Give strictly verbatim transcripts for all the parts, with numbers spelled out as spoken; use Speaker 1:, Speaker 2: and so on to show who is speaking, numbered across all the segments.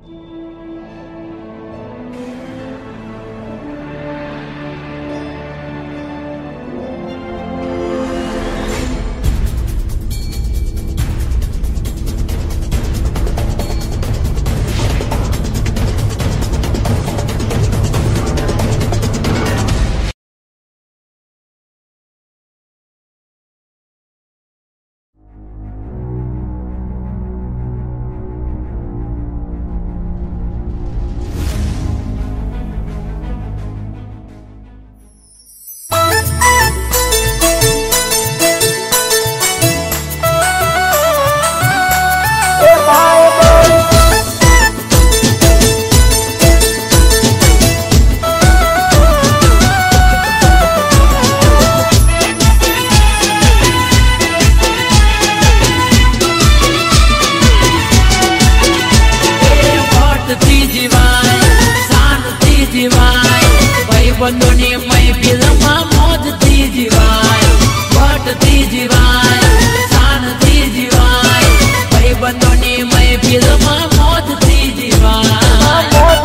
Speaker 1: बंदोनी महफिल में मौज थी जीवाय, बढ़ती जीवाय, शानती जीवाय। भाई बंदोनी महफिल में मौज थी जीवाय।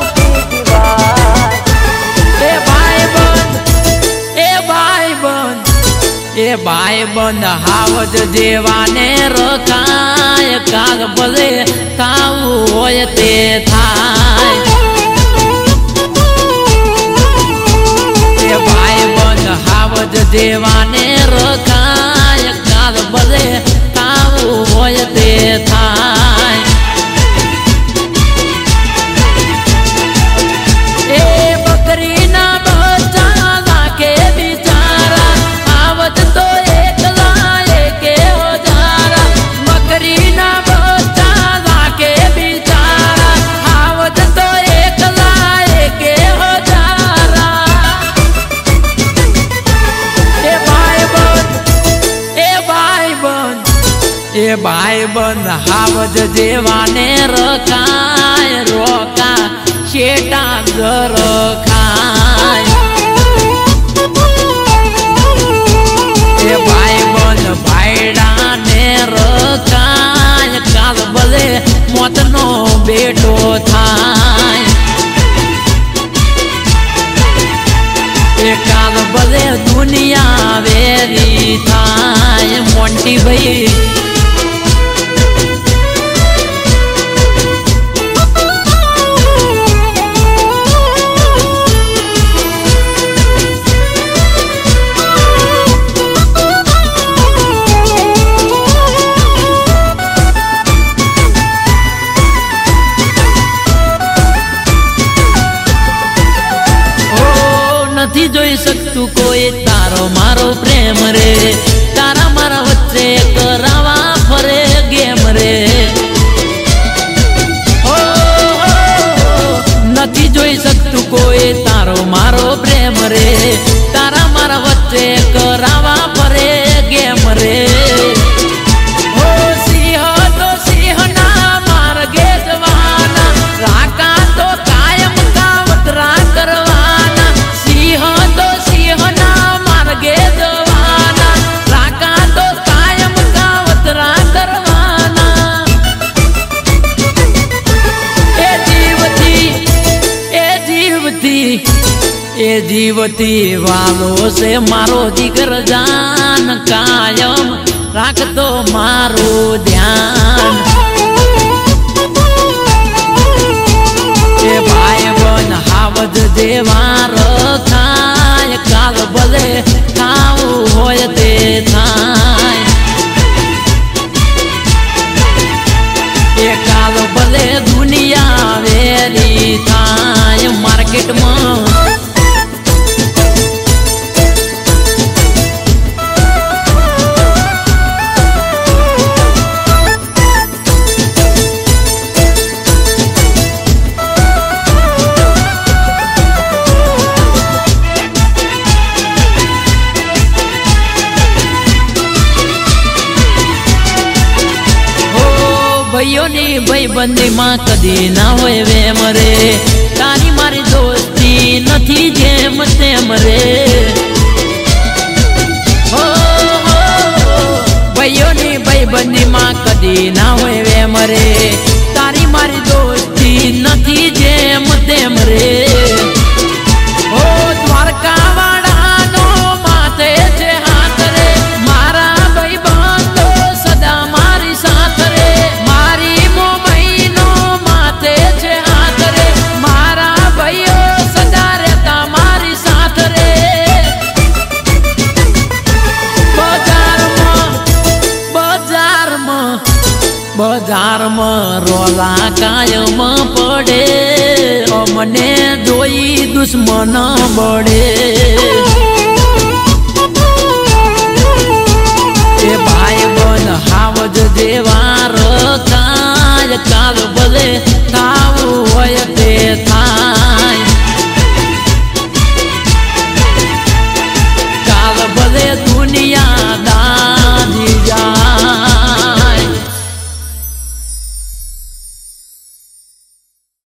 Speaker 1: ए भाई बंद, ए भाई बंद, ए भाई बंद हावज देवाने रखाय। काग भले ताऊ होय ते थाय। हावज देवाने रखाय। काल भले ताऊ होय ते थाय। ए बकरी ना बच्चा लाके बिचारा, हावज तो एकला एके हो जारा। बकरी ना बच्चा लाके बिचारा, हावज तो एकला एके हो जारा। ए भाई बंद हावज देवाने रखाय। रोका शेटा जर खाय। ए भाई बंद भाईडाने रखाय। काल भले मोतनो बेटो थाय। ए काल भले दुनिया वेरी थाय। मोंटी भाई નથી જોઈ શકતું કોઈ તારો મારો પ્રેમ રે। તારા મારા વચ્ચે કરાવા ફરે ગેમ રે। ઓ નથી જોઈ શકતું કોઈ તારો મારો પ્રેમ રે। તારા મારા વચ્ચે કરાવા ફરે ગેમ રે। ઓ સિંહ તો સિંહના માર્ગે જવાના, રાકા તો કાયમ કાવતરા કરવાના। सिंह तो सिंहना मार्गे जवाना, राका तो कायम कावतरा करवाना। ए जीवती, ए जीवती, ए जीवती वालो से मारो जिगर जान। कायम राख दो मारो ध्यान। ए भाई बन हावज देवा रखाय। काल भले ताऊ होय ते थाय। ए काल भले दुनिया वेरी थाय। मार्केट में भाईओनी भाईबंधी में कदी ना होय वेम रे। तारी मारी दोस्ती नथी जेम तेम रे। हो भाईओनी भाईबंधी में कदी ना होय वेम रे। तारी मारी दोस्ती नथी बजार में रोला कायम पड़े अमने जोई दुश्मन बड़े भाई बन हावज देवार काय काल